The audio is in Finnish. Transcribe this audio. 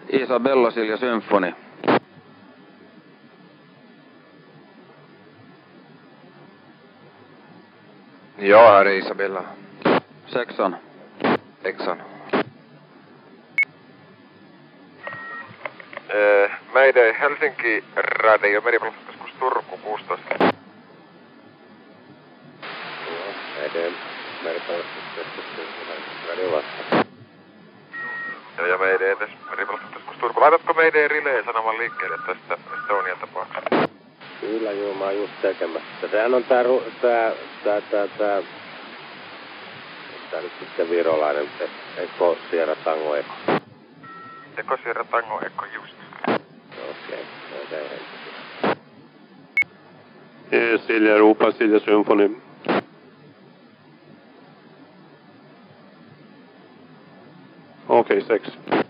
Isabella Silja Symphony. Ja, här är Isabella. 6. 6. Mayday Helsinki Radio, meripelastuskeskus Turku 16. Mayday meripelastuskeskus Radio vastaan. Ja Mayday meripelastuskeskus Turku. Laitatko Mayday Relay sanomaan liikkeelle tästä Estonian tapauksesta? Kyllä joo, mä oon just tekemässä. Sehän on tää nyt sitten virolainen, Eko Sierra Tango Eko. Eko Sierra Tango Eko, just. Okei, Silja Europa, Silja Symphony. Okej, 6.